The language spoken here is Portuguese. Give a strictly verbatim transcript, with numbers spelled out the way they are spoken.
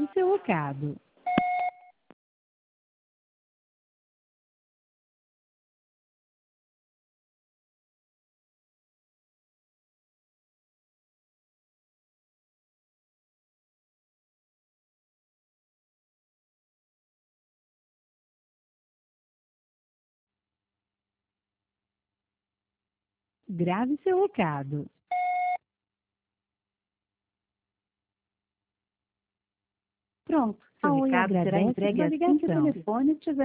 seu recado. Grave seu recado. Pronto, seu A Oi recado será agradece entregue sua assim que o ligação. telefone estiver